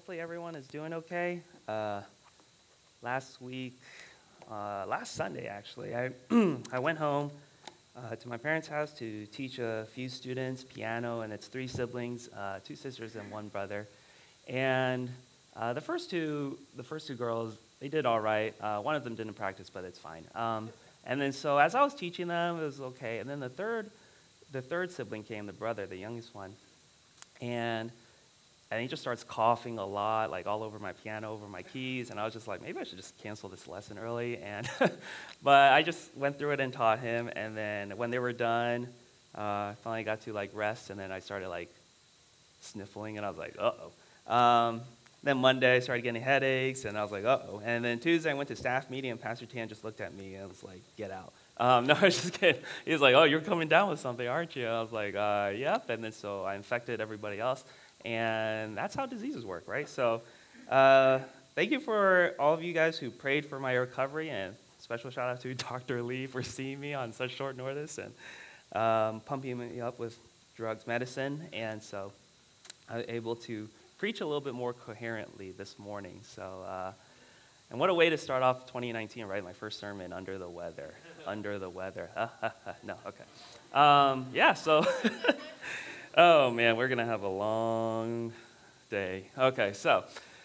hopefully everyone is doing okay. Last week, last Sunday actually, I I went home to my parents' house to teach a few students piano, and it's three siblings, two sisters and one brother. And the first two girls, they did all right. One of them didn't practice, but it's fine. And then so as I was teaching them, it was okay. And then the third sibling came, the brother, the youngest one, and and he just starts coughing a lot, like all over my piano, over my keys, and I was just like, maybe I should just cancel this lesson early. And but I just went through it and taught him, and then when they were done, I finally got to like rest, and then I started like sniffling, and I was like, uh-oh. Then Monday I started getting headaches, and I was like, uh-oh. And then Tuesday I went to staff meeting, and Pastor Tan just looked at me and was like, get out. No, I was just kidding. He was like, oh, you're coming down with something, aren't you? I was like, yep. And then so I infected everybody else. And that's how diseases work, right? So thank you for all of you guys who prayed for my recovery, and special shout out to Dr. Lee for seeing me on such short notice and pumping me up with drugs, medicine. And so I was able to preach a little bit more coherently this morning. So, and what a way to start off 2019, right? My first sermon, under the weather. Under the weather. No, okay. Yeah, so... Oh, man, we're going to have a long day. Okay, so,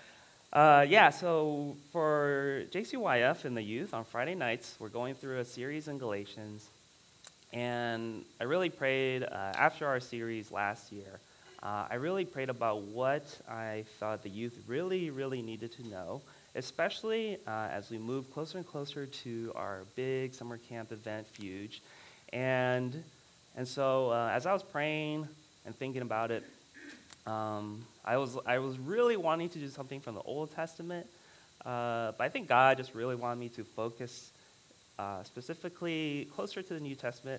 so for JCYF and the youth on Friday nights, we're going through a series in Galatians. And I really prayed, after our series last year, I really prayed about what I thought the youth really, really needed to know, especially as we move closer and closer to our big summer camp event, Fuge. And so as I was praying and thinking about it, I was really wanting to do something from the Old Testament, but I think God just really wanted me to focus specifically closer to the New Testament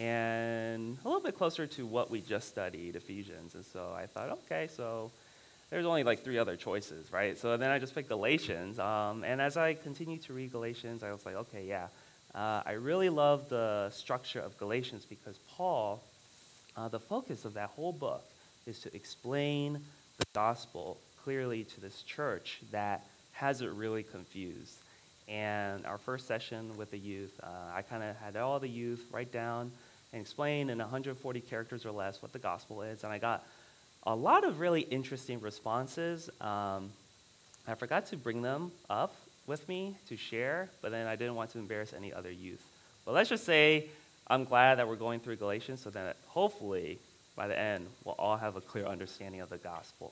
and a little bit closer to what we just studied, Ephesians. And so I thought, okay, so there's only like three other choices, right? So then I just picked Galatians, and as I continued to read Galatians, I was like, okay, yeah, I really love the structure of Galatians because Paul, the focus of that whole book is to explain the gospel clearly to this church that has it really confused. And our first session with the youth, I kind of had all the youth write down and explain in 140 characters or less what the gospel is. And I got a lot of really interesting responses. I forgot to bring them up with me to share, but then I didn't want to embarrass any other youth. But let's just say I'm glad that we're going through Galatians so that hopefully by the end we'll all have a clear understanding of the gospel.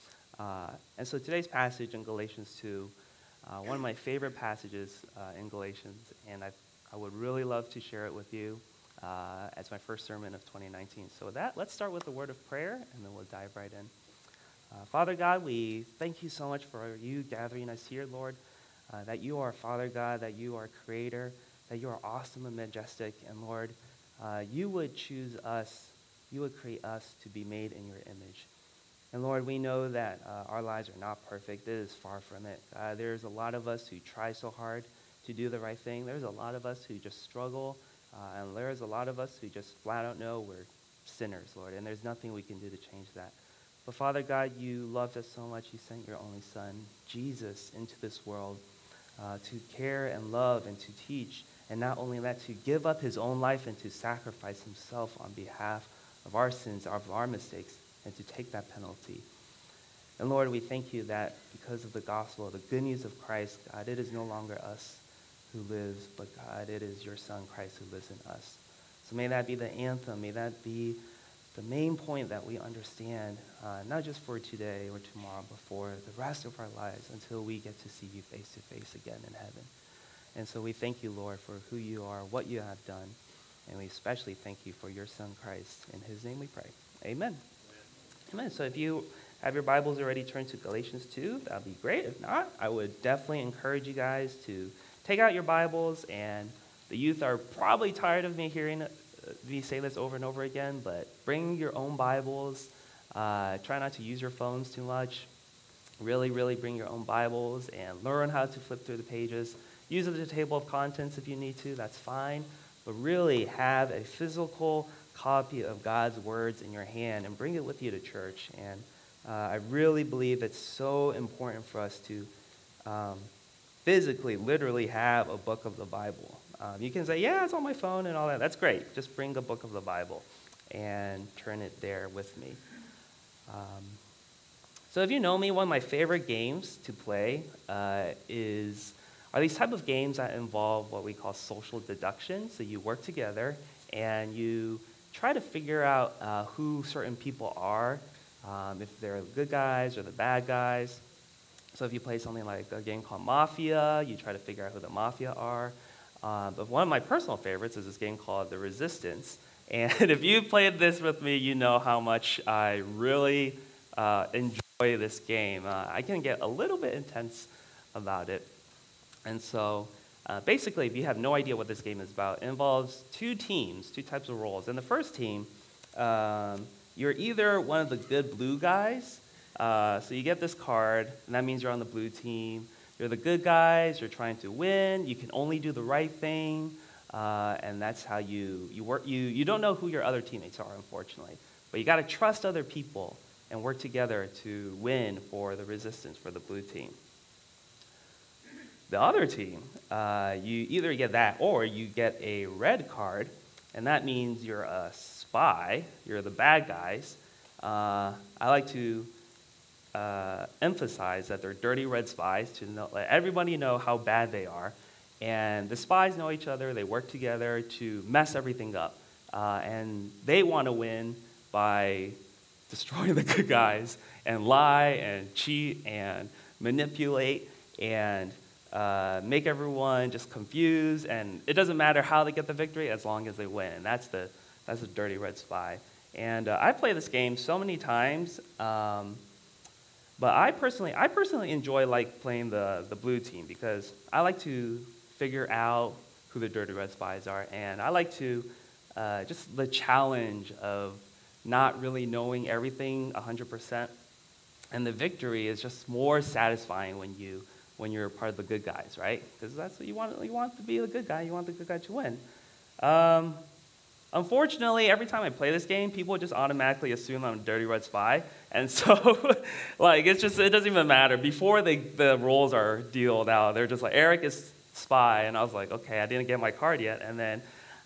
And so today's passage in Galatians 2, one of my favorite passages in Galatians, and I would really love to share it with you as my first sermon of 2019. So with that, let's start with a word of prayer, and then we'll dive right in. Father God, we thank you so much for you gathering us here, Lord, that you are Father God, that you are Creator, that you are awesome and majestic, and Lord, you would choose us, you would create us to be made in your image. And Lord, we know that our lives are not perfect. It is far from it. There's a lot of us who try so hard to do the right thing. There's a lot of us who just struggle, and there's a lot of us who just flat out know we're sinners, Lord, and there's nothing we can do to change that. But Father God, you loved us so much, you sent your only Son, Jesus, into this world to care and love and to teach, and not only that, to give up his own life and to sacrifice himself on behalf of our sins, of our mistakes, and to take that penalty. And Lord, we thank you that because of the gospel, the good news of Christ, God, it is no longer us who lives, but God, it is your Son, Christ, who lives in us. So may that be the anthem, may that be the main point that we understand, not just for today or tomorrow, but for the rest of our lives until we get to see you face to face again in heaven. And so we thank you, Lord, for who you are, what you have done, and we especially thank you for your Son, Christ. In his name we pray. Amen. Amen. So if you have your Bibles already, turn to Galatians 2. That would be great. If not, I would definitely encourage you guys to take out your Bibles. And the youth are probably tired of me hearing me say this over and over again, but bring your own Bibles. Try not to use your phones too much. Really, really bring your own Bibles and learn how to flip through the pages. Use it as a table of contents if you need to. That's fine. But really have a physical copy of God's words in your hand and bring it with you to church. And I really believe it's so important for us to physically, literally have a book of the Bible. You can say, yeah, it's on my phone and all that. That's great. Just bring a book of the Bible and turn it there with me. So if you know me, one of my favorite games to play are these type of games that involve what we call social deduction. So you work together and you try to figure out who certain people are, if they're the good guys or the bad guys. So if you play something like a game called Mafia, you try to figure out who the Mafia are. But one of my personal favorites is this game called The Resistance. And if you played this with me, you know how much I really enjoy this game. I can get a little bit intense about it. And so basically, if you have no idea what this game is about, it involves two teams, two types of roles. In the first team, you're either one of the good blue guys, so you get this card, and that means you're on the blue team. You're the good guys, you're trying to win, you can only do the right thing, and that's how you work. You don't know who your other teammates are, unfortunately, but you got to trust other people and work together to win for the resistance, for the blue team. The other team, you either get that or you get a red card, and that means you're a spy, you're the bad guys. I like to emphasize that they're dirty red spies to let everybody know how bad they are. And the spies know each other, they work together to mess everything up. And they want to win by destroying the good guys and lie and cheat and manipulate and make everyone just confused. And it doesn't matter how they get the victory as long as they win. And that's the dirty red spy. And I play this game so many times. But I personally enjoy playing the blue team because I like to figure out who the dirty red spies are, and I like to just the challenge of not really knowing everything 100%, and the victory is just more satisfying when you're part of the good guys, right? Because that's what you want. You want to be the good guy. You want the good guy to win. Unfortunately, every time I play this game, people just automatically assume I'm a dirty red spy. And so, it doesn't even matter. Before the roles are dealt out, they're just like, Eric is spy. And I was like, okay, I didn't get my card yet. And then,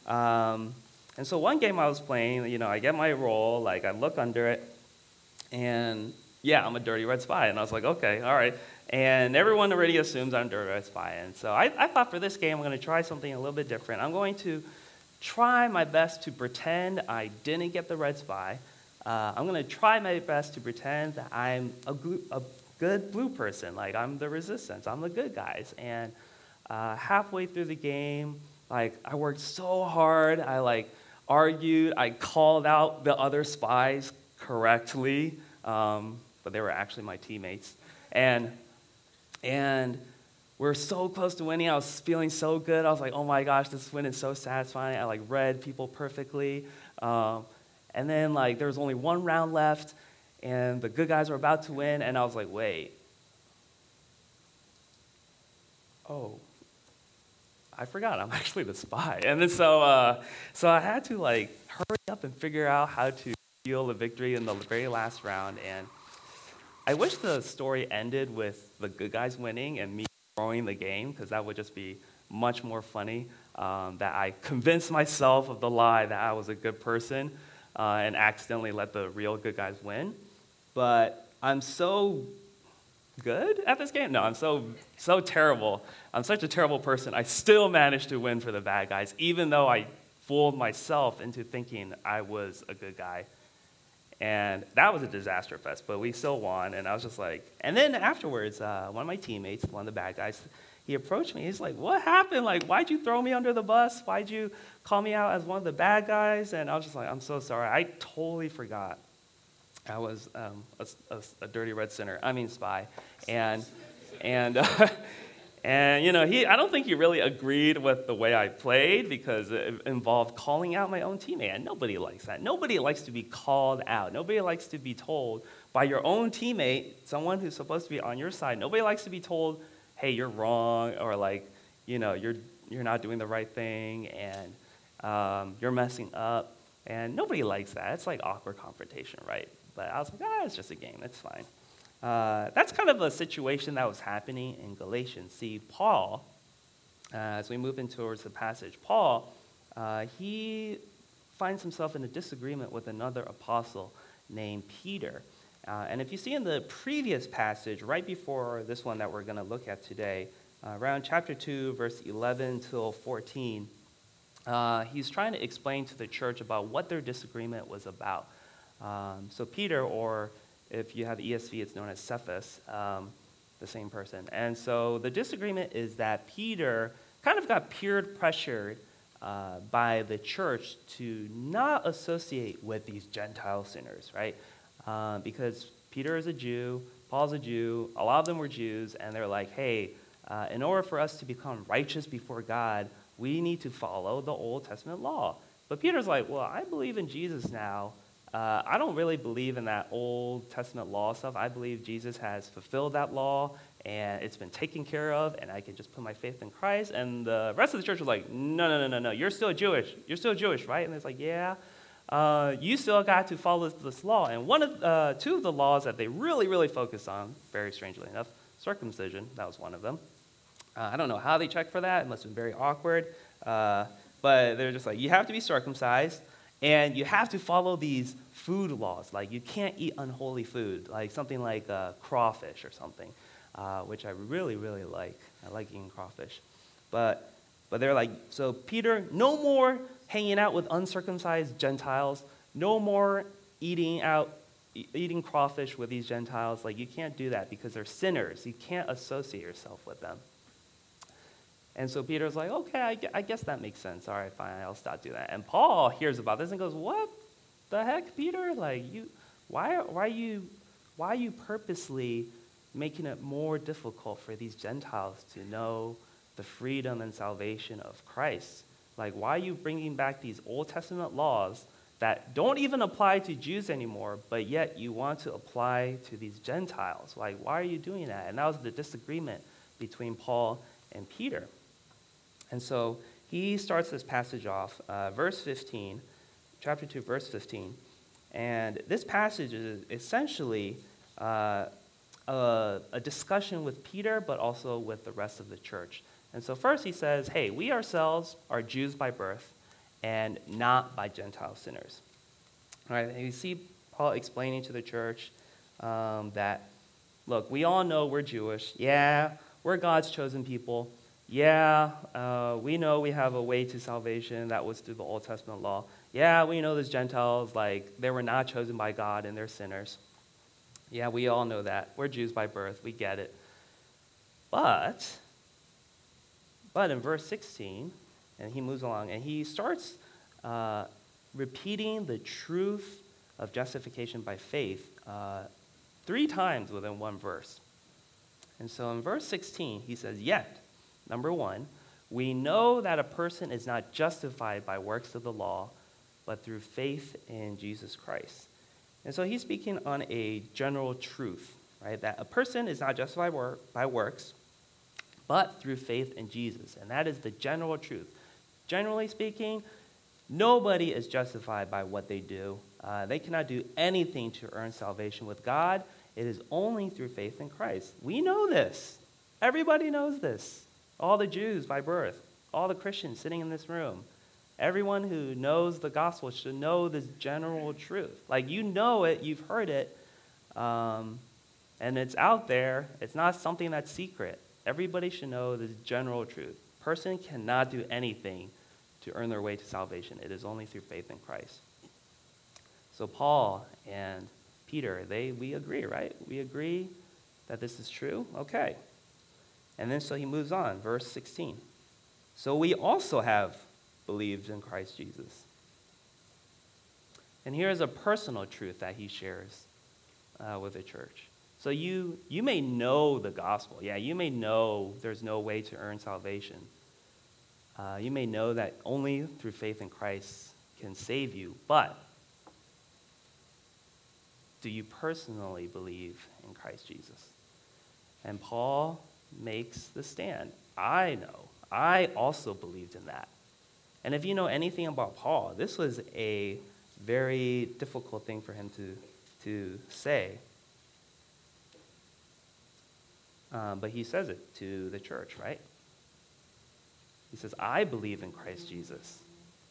and so one game I was playing, I get my role, I look under it, and yeah, I'm a dirty red spy. And I was like, okay, all right. And everyone already assumes I'm a dirty red spy. And so I thought for this game, I'm going to try something a little bit different. I'm going to try my best to pretend I didn't get the red spy. I'm going to try my best to pretend that I'm a good blue person, I'm the resistance, I'm the good guys. And halfway through the game, I worked so hard, I argued, I called out the other spies correctly, but they were actually my teammates. And we're so close to winning. I was feeling so good. I was like, oh my gosh, this win is so satisfying. I read people perfectly. And then there was only one round left, and the good guys were about to win, and I was like, wait. Oh, I forgot. I'm actually the spy. And then so I had to hurry up and figure out how to steal the victory in the very last round. And I wish the story ended with the good guys winning and me throwing the game, because that would just be much more funny, that I convinced myself of the lie that I was a good person and accidentally let the real good guys win. But I'm so good at this game. No, I'm so terrible. I'm such a terrible person. I still managed to win for the bad guys, even though I fooled myself into thinking I was a good guy. And that was a disaster fest, but we still won, and I was just like, and then afterwards, one of my teammates, one of the bad guys, he approached me, he's like, what happened? Why'd you throw me under the bus? Why'd you call me out as one of the bad guys? And I was just like, I'm so sorry, I totally forgot. I was a dirty red spy, and I don't think he really agreed with the way I played, because it involved calling out my own teammate, and nobody likes that. Nobody likes to be called out. Nobody likes to be told by your own teammate, someone who's supposed to be on your side. Nobody likes to be told, hey, you're wrong, or you're not doing the right thing, and you're messing up. And nobody likes that. It's awkward confrontation, right? but I was like, it's just a game. It's fine. That's kind of a situation that was happening in Galatians. See, Paul, as we move in towards the passage, Paul, he finds himself in a disagreement with another apostle named Peter. And if you see in the previous passage, right before this one that we're going to look at today, around chapter 2, verse 11 till 14, he's trying to explain to the church about what their disagreement was about. So Peter, or if you have the ESV, it's known as Cephas, the same person. And so the disagreement is that Peter kind of got peer pressured by the church to not associate with these Gentile sinners, right? Because Peter is a Jew, Paul's a Jew, a lot of them were Jews, and they're like, hey, in order for us to become righteous before God, we need to follow the Old Testament law. But Peter's like, well, I believe in Jesus now. I don't really believe in that Old Testament law stuff. I believe Jesus has fulfilled that law, and it's been taken care of, and I can just put my faith in Christ. And the rest of the church was like, no, you're still Jewish. You're still Jewish, right? And it's like, yeah, you still got to follow this law. And two of the laws that they really focus on, very strangely enough, circumcision, that was one of them. I don't know how they checked for that. It must have been very awkward. But they're just like, you have to be circumcised, and you have to follow these food laws. Like, you can't eat unholy food, like something like crawfish or something, which I really like. I like eating crawfish. But they're like, so Peter, no more hanging out with uncircumcised Gentiles, no more eating crawfish with these Gentiles. Like, you can't do that because they're sinners. You can't associate yourself with them. And so Peter's like, okay, I guess that makes sense. All right, fine, I'll stop doing that. And Paul hears about this and goes, what the heck, Peter? Like, why are you purposely making it more difficult for these Gentiles to know the freedom and salvation of Christ? Like, why are you bringing back these Old Testament laws that don't even apply to Jews anymore, but yet you want to apply to these Gentiles? Like, why are you doing that? And that was the disagreement between Paul and Peter. And so he starts this passage off, verse 15, chapter 2, verse 15. And this passage is essentially a discussion with Peter, but also with the rest of the church. And so first he says, hey, we ourselves are Jews by birth and not by Gentile sinners. All right, and you see Paul explaining to the church that, look, we all know we're Jewish. Yeah, we're God's chosen people. Yeah, we know we have a way to salvation that was through the Old Testament law. Yeah, we know there's Gentiles, like, they were not chosen by God and they're sinners. Yeah, we all know that. We're Jews by birth. We get it. But in verse 16, and he moves along, and he starts repeating the truth of justification by faith 3 times within one verse. And so in verse 16, he says, yet, number 1, we know that a person is not justified by works of the law, but through faith in Jesus Christ. And so he's speaking on a general truth, right? That a person is not justified by works, but through faith in Jesus. And that is the general truth. Generally speaking, nobody is justified by what they do. They cannot do anything to earn salvation with God. It is only through faith in Christ. We know this. Everybody knows this. All the Jews by birth, all the Christians sitting in this room, everyone who knows the gospel should know this general truth. Like, you know it, you've heard it, and it's out there. It's not something that's secret. Everybody should know this general truth. Person cannot do anything to earn their way to salvation. It is only through faith in Christ. So Paul and Peter, we agree, right? We agree that this is true? Okay. And then so he moves on, verse 16. So we also have believed in Christ Jesus. And here's a personal truth that he shares with the church. So you may know the gospel. Yeah, you may know there's no way to earn salvation. You may know that only through faith in Christ can save you. But do you personally believe in Christ Jesus? And Paul makes the stand. I know. I also believed in that. And if you know anything about Paul, this was a very difficult thing for him to say. But he says it to the church, right? He says, I believe in Christ Jesus.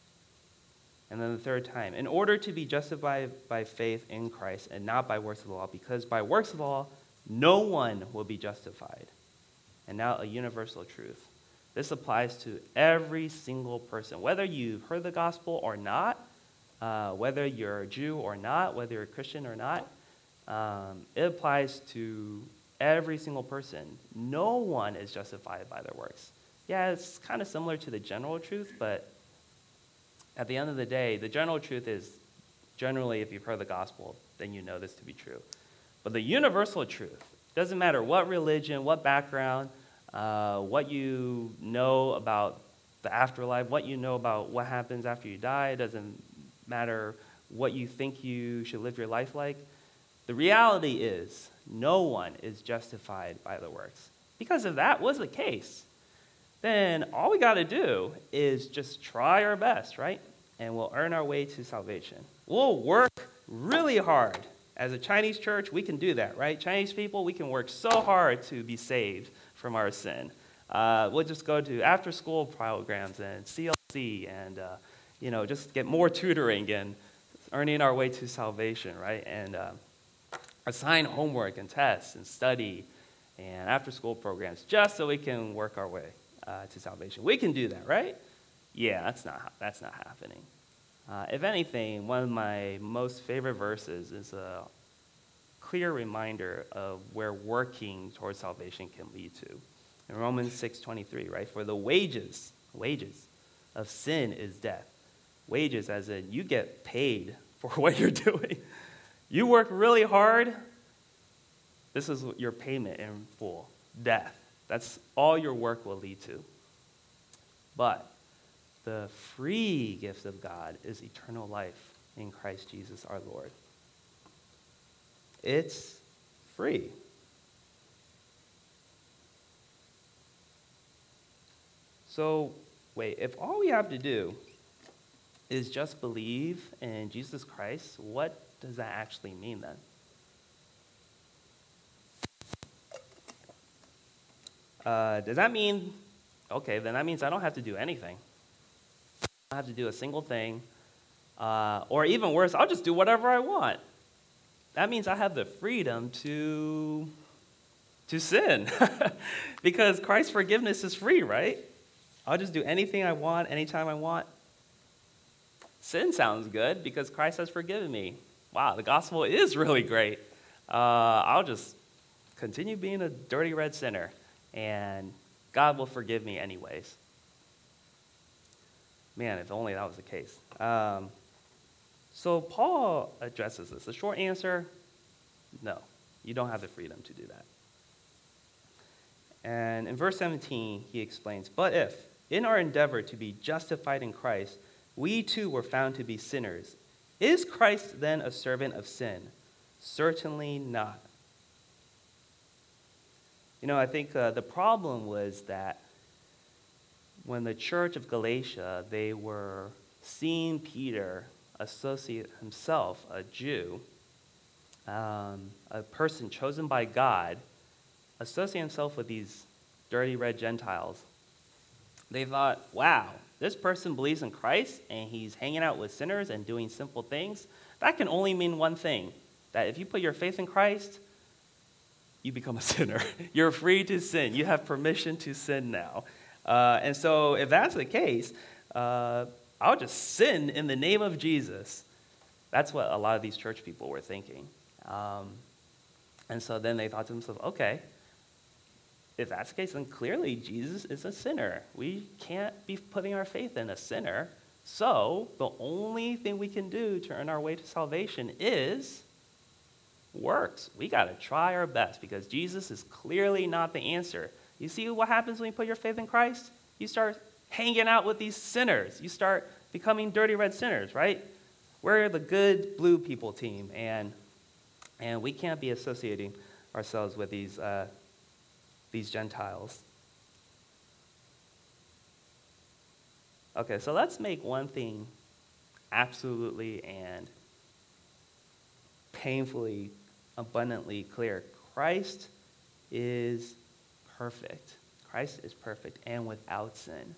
And then the third time, in order to be justified by faith in Christ and not by works of the law, because by works of the law, no one will be justified. And now a universal truth. This applies to every single person, whether you've heard the gospel or not, whether you're a Jew or not, whether you're a Christian or not. It applies to every single person. No one is justified by their works. Yeah, it's kind of similar to the general truth, but at the end of the day, the general truth is generally, if you've heard the gospel, then you know this to be true. But the universal truth, doesn't matter what religion, what background, what you know about the afterlife, what you know about what happens after you die, it doesn't matter what you think you should live your life like. The reality is, no one is justified by the works. Because if that was the case, then all we got to do is just try our best, right? And we'll earn our way to salvation. We'll work really hard. As a Chinese church, we can do that, right? Chinese people, we can work so hard to be saved from our sin. We'll just go to after-school programs and CLC and, just get more tutoring and earning our way to salvation, right? And assign homework and tests and study and after-school programs just so we can work our way to salvation. We can do that, right? Yeah, that's not happening. If anything, one of my most favorite verses is a clear reminder of where working towards salvation can lead to. In Romans 6:23, right? For the wages of sin is death. Wages as in you get paid for what you're doing. You work really hard, this is your payment in full, death. That's all your work will lead to. But the free gift of God is eternal life in Christ Jesus our Lord. It's free. So, wait, if all we have to do is just believe in Jesus Christ, what does that actually mean then? Does that mean, okay, then that means I don't have to do anything. I don't have to do a single thing. Or even worse, I'll just do whatever I want. That means I have the freedom to sin. Because Christ's forgiveness is free, right? I'll just do anything I want, anytime I want. Sin sounds good because Christ has forgiven me. Wow, the gospel is really great. I'll just continue being a dirty red sinner, and God will forgive me anyways. Man, if only that was the case. So Paul addresses this. The short answer, no, you don't have the freedom to do that. And in verse 17, he explains, but if, in our endeavor to be justified in Christ, we too were found to be sinners, is Christ then a servant of sin? Certainly not. I think the problem was that when the church of Galatia, they were seeing Peter associate himself, a Jew, a person chosen by God, associate himself with these dirty red Gentiles. They thought, wow, this person believes in Christ and he's hanging out with sinners and doing simple things. That can only mean one thing, that if you put your faith in Christ, you become a sinner. You're free to sin. You have permission to sin now. And so if that's the case, I'll just sin in the name of Jesus. That's what a lot of these church people were thinking. And so then they thought to themselves, okay, if that's the case, then clearly Jesus is a sinner. We can't be putting our faith in a sinner. So the only thing we can do to earn our way to salvation is works. We got to try our best because Jesus is clearly not the answer. You see what happens when you put your faith in Christ? You start hanging out with these sinners. You start becoming dirty red sinners, right? We're the good blue people team, and we can't be associating ourselves with these Gentiles. Okay, so let's make one thing absolutely and painfully, abundantly clear. Christ is perfect. Christ is perfect and without sin.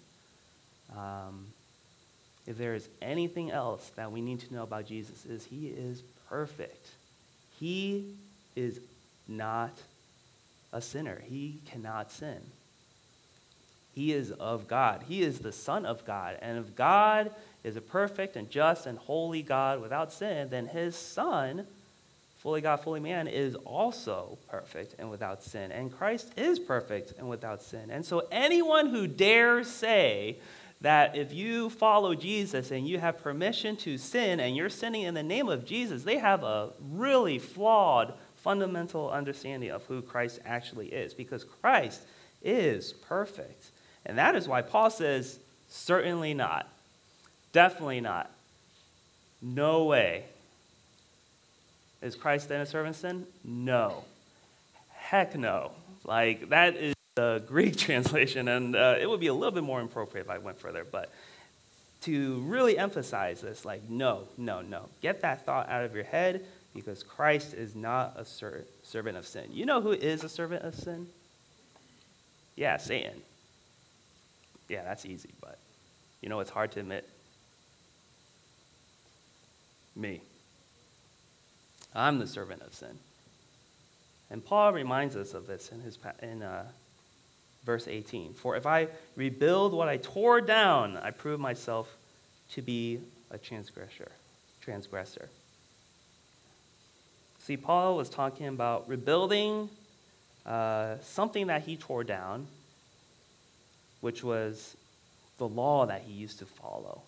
If there is anything else that we need to know about Jesus, is he is perfect. He is not a sinner. He cannot sin. He is of God. He is the Son of God. And if God is a perfect and just and holy God without sin, then his Son, fully God, fully man, is also perfect and without sin. And Christ is perfect and without sin. And so anyone who dares say that if you follow Jesus and you have permission to sin and you're sinning in the name of Jesus, they have a really flawed fundamental understanding of who Christ actually is, because Christ is perfect. And that is why Paul says, certainly not. Definitely not. No way. Is Christ then a servant of sin? No. Heck no. Like, that is the Greek translation, and it would be a little bit more appropriate if I went further, but to really emphasize this, like, no. Get that thought out of your head, because Christ is not a servant of sin. You know who is a servant of sin? Yeah, Satan. Yeah, that's easy, but you know it's hard to admit? Me. I'm the servant of sin. And Paul reminds us of this in verse 18. For if I rebuild what I tore down, I prove myself to be a transgressor. See, Paul was talking about rebuilding something that he tore down, which was the law that he used to follow.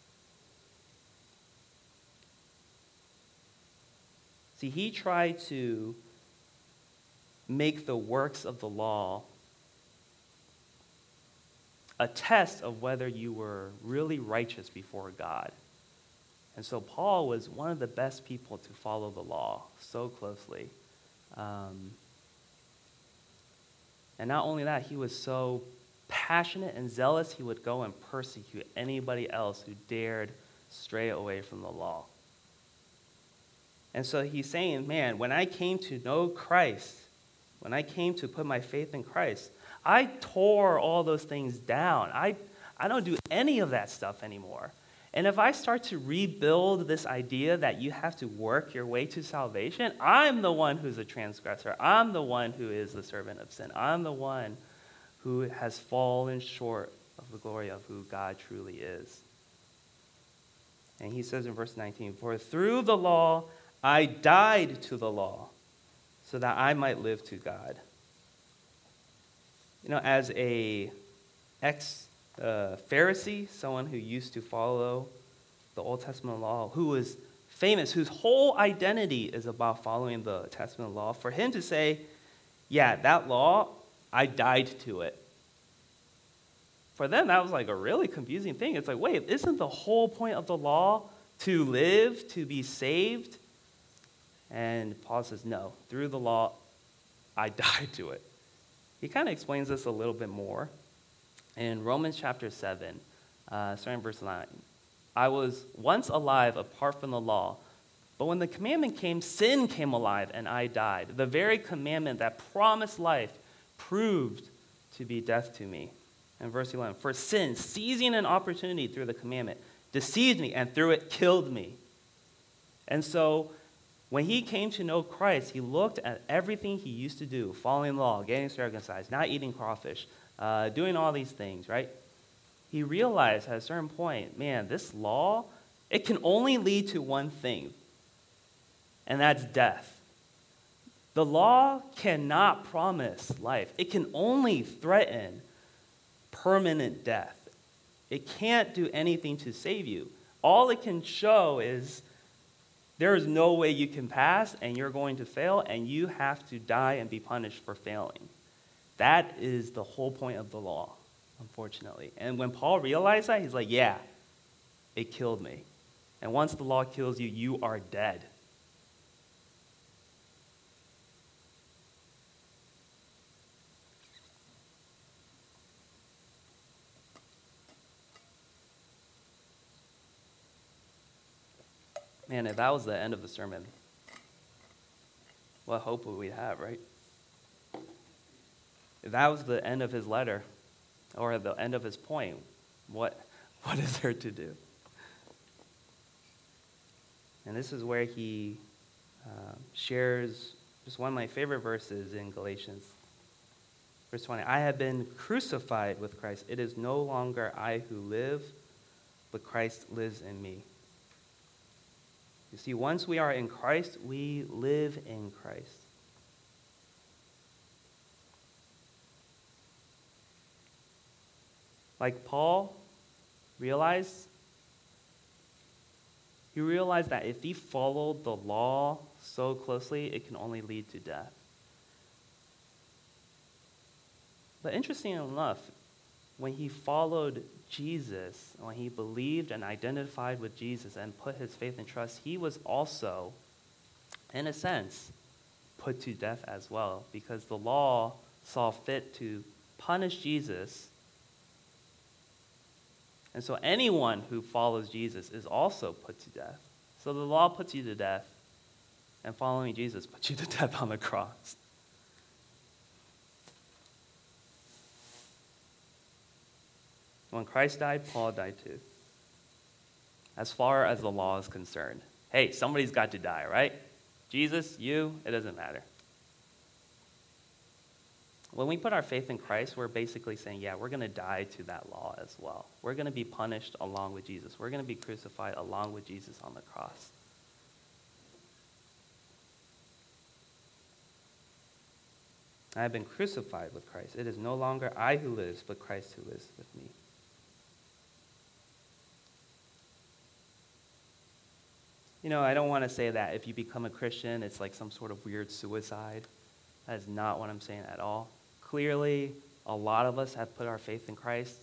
See, he tried to make the works of the law a test of whether you were really righteous before God. And so Paul was one of the best people to follow the law so closely. And not only that, he was so passionate and zealous, he would go and persecute anybody else who dared stray away from the law. And so he's saying, man, when I came to know Christ, when I came to put my faith in Christ, I tore all those things down. I don't do any of that stuff anymore. And if I start to rebuild this idea that you have to work your way to salvation, I'm the one who's a transgressor. I'm the one who is the servant of sin. I'm the one who has fallen short of the glory of who God truly is. And he says in verse 19, for through the law I died to the law, so that I might live to God. You know, as a ex-Pharisee, someone who used to follow the Old Testament law, who was famous, whose whole identity is about following the Testament law, for him to say, yeah, that law, I died to it. For them, that was like a really confusing thing. It's like, wait, isn't the whole point of the law to live, to be saved? And Paul says, no, through the law, I died to it. He kind of explains this a little bit more. In Romans chapter 7, starting in verse 9, I was once alive apart from the law, but when the commandment came, sin came alive and I died. The very commandment that promised life proved to be death to me. In verse 11, for sin, seizing an opportunity through the commandment, deceived me and through it killed me. And so when he came to know Christ, he looked at everything he used to do, following the law, getting circumcised, not eating crawfish, doing all these things, right? He realized at a certain point, man, this law, it can only lead to one thing, and that's death. The law cannot promise life. It can only threaten permanent death. It can't do anything to save you. All it can show is there is no way you can pass, and you're going to fail, and you have to die and be punished for failing. That is the whole point of the law, unfortunately. And when Paul realized that, he's like, yeah, it killed me. And once the law kills you, you are dead. Man, if that was the end of the sermon, what hope would we have, right? If that was the end of his letter, or the end of his point, what is there to do? And this is where he shares just one of my favorite verses in Galatians. Verse 20, I have been crucified with Christ. It is no longer I who live, but Christ lives in me. You see, once we are in Christ, we live in Christ. Like Paul realized, he realized that if he followed the law so closely, it can only lead to death. But interesting enough, when he followed Jesus, when he believed and identified with Jesus and put his faith and trust, he was also, in a sense, put to death as well, because the law saw fit to punish Jesus. And so anyone who follows Jesus is also put to death. So the law puts you to death, and following Jesus puts you to death on the cross. When Christ died, Paul died too. As far as the law is concerned. Hey, somebody's got to die, right? Jesus, you, it doesn't matter. When we put our faith in Christ, we're basically saying, yeah, we're going to die to that law as well. We're going to be punished along with Jesus. We're going to be crucified along with Jesus on the cross. I have been crucified with Christ. It is no longer I who lives, but Christ who lives with me. You know, I don't want to say that if you become a Christian, it's like some sort of weird suicide. That is not what I'm saying at all. Clearly, a lot of us have put our faith in Christ,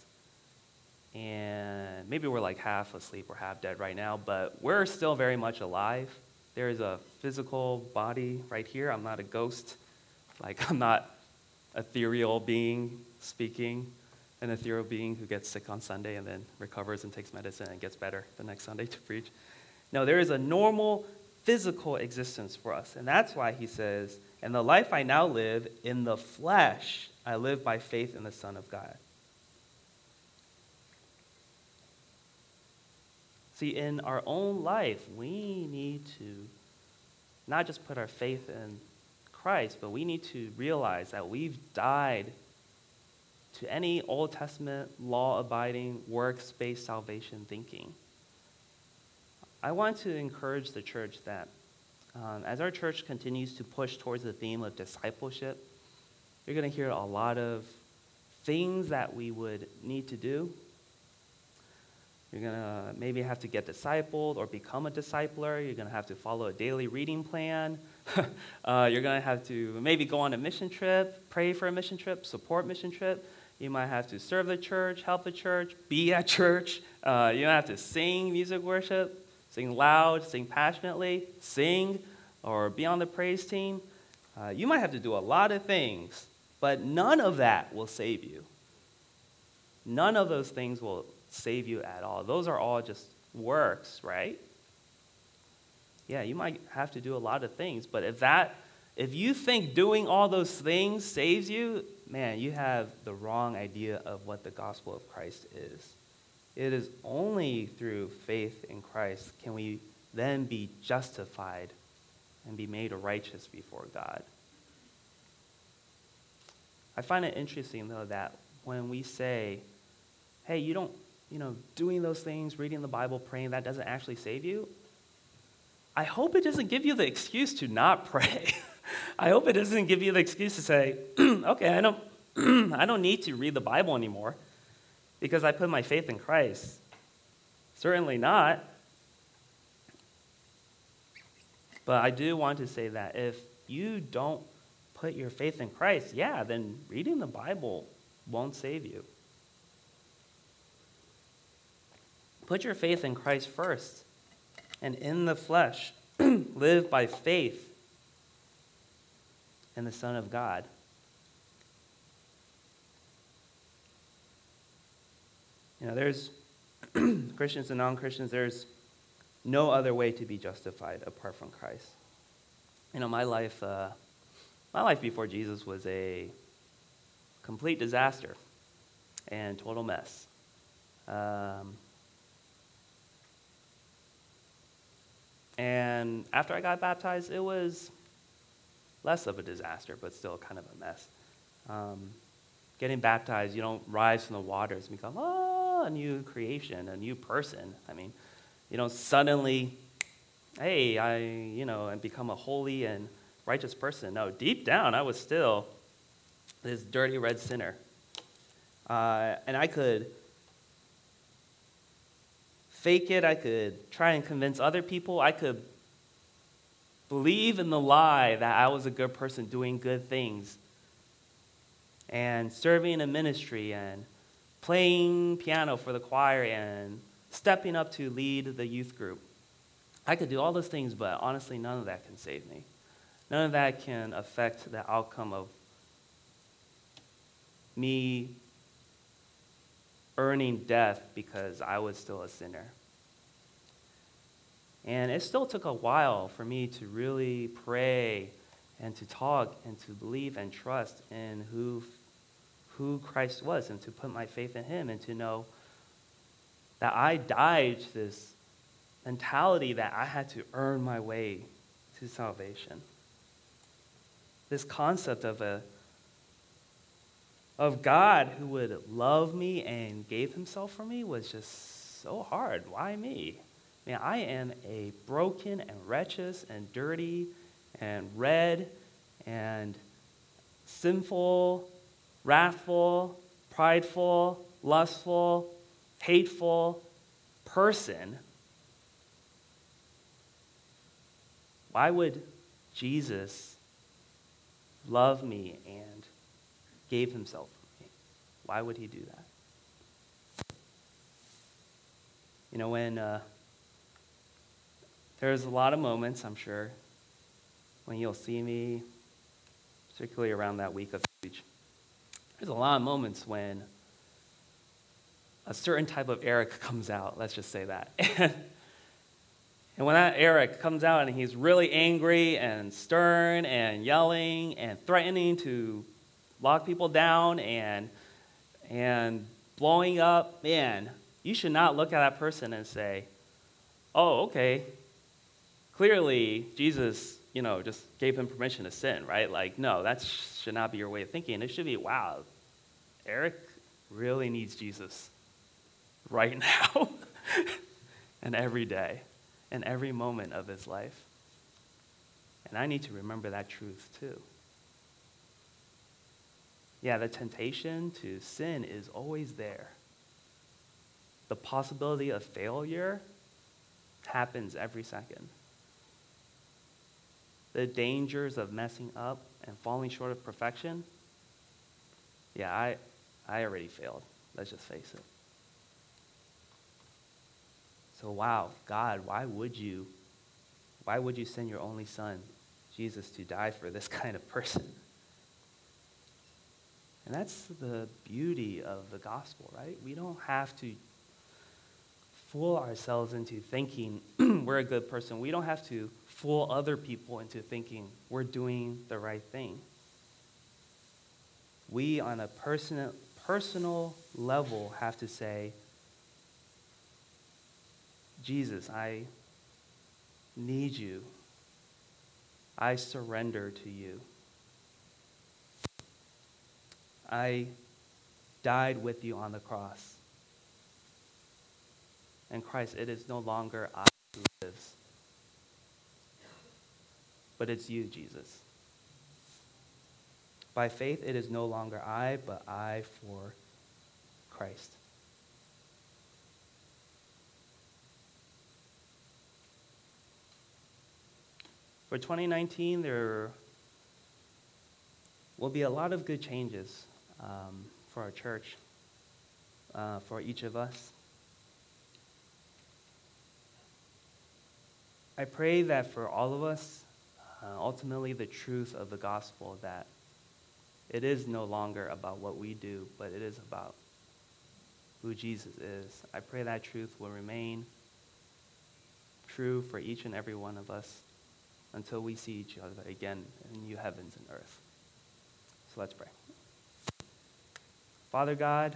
and maybe we're like half asleep or half dead right now, but we're still very much alive. There is a physical body right here. I'm not a ghost. Like, I'm not ethereal being speaking, an ethereal being who gets sick on Sunday and then recovers and takes medicine and gets better the next Sunday to preach. No, there is a normal physical existence for us. And that's why he says, and the life I now live in the flesh, I live by faith in the Son of God. See, in our own life, we need to not just put our faith in Christ, but we need to realize that we've died to any Old Testament law-abiding, works-based salvation thinking. I want to encourage the church that as our church continues to push towards the theme of discipleship, you're going to hear a lot of things that we would need to do. You're going to maybe have to get discipled or become a discipler. You're going to have to follow a daily reading plan. You're going to have to maybe go on a mission trip, pray for a mission trip, support mission trip. You might have to serve the church, help the church, be at church. You might have to sing music worship. Sing loud, sing passionately, sing, or be on the praise team. You might have to do a lot of things, but none of that will save you. None of those things will save you at all. Those are all just works, right? Yeah, you might have to do a lot of things, but if you think doing all those things saves you, man, you have the wrong idea of what the gospel of Christ is. It is only through faith in Christ can we then be justified and be made righteous before God. I find it interesting, though, that when we say, hey, you don't, doing those things, reading the Bible, praying, that doesn't actually save you, I hope it doesn't give you the excuse to not pray. I hope it doesn't give you the excuse to say, okay, I don't need to read the Bible anymore, because I put my faith in Christ. Certainly not. But I do want to say that if you don't put your faith in Christ, then reading the Bible won't save you. Put your faith in Christ first, and in the flesh, live by faith in the Son of God. There's Christians and non-Christians, there's no other way to be justified apart from Christ. My life before Jesus was a complete disaster and total mess. And after I got baptized, it was less of a disaster, but still kind of a mess. Getting baptized, you don't rise from the waters and become, a new creation, a new person. I mean, you don't suddenly, hey, and become a holy and righteous person. No, deep down, I was still this dirty red sinner. And I could fake it. I could try and convince other people. I could believe in the lie that I was a good person doing good things and serving in ministry and playing piano for the choir and stepping up to lead the youth group. I could do all those things, but honestly, none of that can save me. None of that can affect the outcome of me earning death because I was still a sinner. And it still took a while for me to really pray and to talk and to believe and trust in who Christ was and to put my faith in him and to know that I died to this mentality that I had to earn my way to salvation. This concept of God who would love me and gave himself for me was just so hard. Why me? Man, I am a broken and wretched and dirty and red and sinful, wrathful, prideful, lustful, hateful person. Why would Jesus love me and gave himself for me? Why would he do that? When there's a lot of moments, I'm sure, when you'll see me, particularly around that week of speech, there's a lot of moments when a certain type of Eric comes out, let's just say that. And when that Eric comes out and he's really angry and stern and yelling and threatening to lock people down and blowing up, man, you should not look at that person and say, oh, okay, clearly Jesus, just gave him permission to sin, right? Like, no, that should not be your way of thinking. It should be, wow, Eric really needs Jesus right now and every day and every moment of his life. And I need to remember that truth too. Yeah, the temptation to sin is always there. The possibility of failure happens every second. The dangers of messing up and falling short of perfection, yeah, I already failed. Let's just face it. So wow, God, why would you send your only son, Jesus, to die for this kind of person? And that's the beauty of the gospel, right? We don't have to fool ourselves into thinking we're a good person. We don't have to fool other people into thinking we're doing the right thing. We, on a personal level, have to say, Jesus, I need you. I surrender to you. I died with you on the cross. And Christ, it is no longer I who lives, but it's you, Jesus. By faith, it is no longer I, but I for Christ. For 2019, there will be a lot of good changes for our church, for each of us. I pray that for all of us, ultimately the truth of the gospel, that it is no longer about what we do, but it is about who Jesus is. I pray that truth will remain true for each and every one of us. until we see each other again in new heavens and earth. So let's pray. Father God,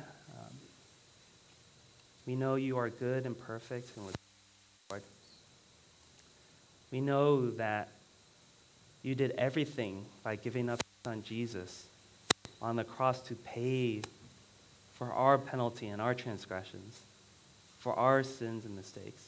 we know you are good and perfect, and Lord, we know that you did everything by giving up your son Jesus on the cross to pay for our penalty and our transgressions, for our sins and mistakes.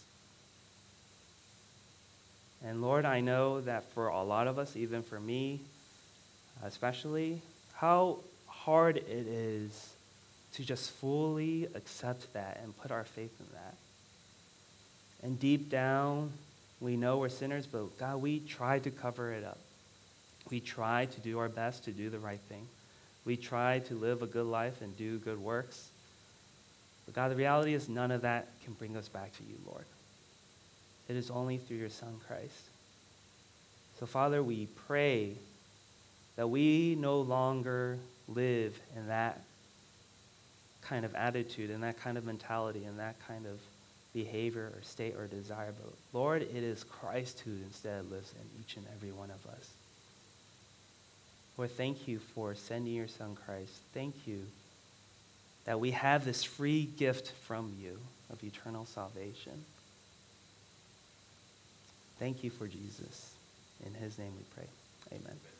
And Lord, I know that for a lot of us, even for me especially, how hard it is to just fully accept that and put our faith in that. And deep down, we know we're sinners, but God, we try to cover it up. We try to do our best to do the right thing. We try to live a good life and do good works. But God, the reality is none of that can bring us back to you, Lord. It is only through your Son, Christ. So, Father, we pray that we no longer live in that kind of attitude, in that kind of mentality, in that kind of behavior or state or desire. But, Lord, it is Christ who instead lives in each and every one of us. Lord, thank you for sending your Son, Christ. Thank you that we have this free gift from you of eternal salvation. Thank you for Jesus. In his name we pray. Amen.